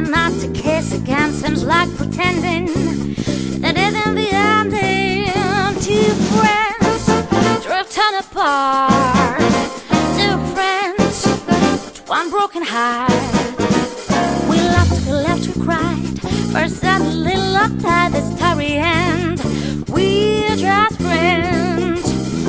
and not to kiss again seems like pretending that in the ending, two friends drifting apart, two friends with one broken heart. We laughed, we laughed, we cried, first and a little uptight, the story end. We're just friends.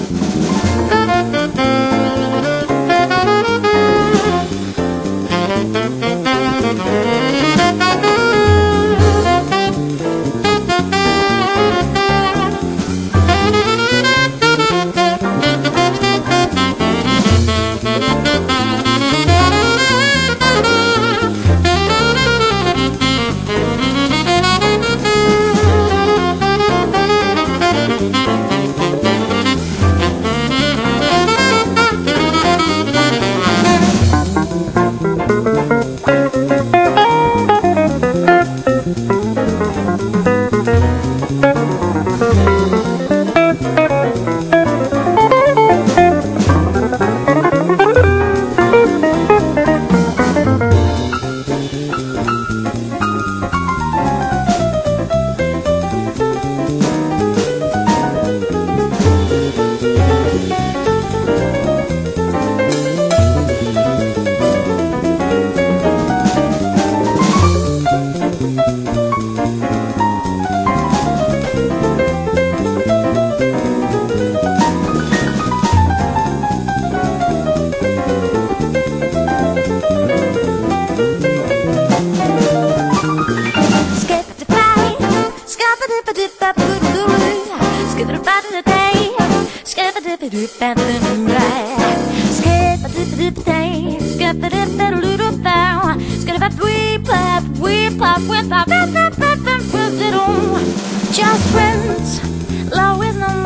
Just friends, love is no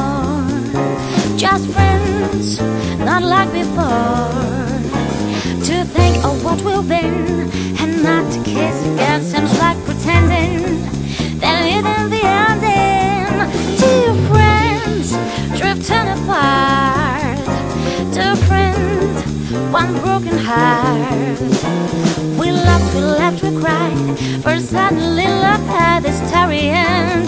more. Just friends, not like before. To think of what we've been and not to kiss again seems like pretending that in the ending, two friends drifting apart. Two friends, one broken heart. We laughed, we cried, first suddenly love had the story end.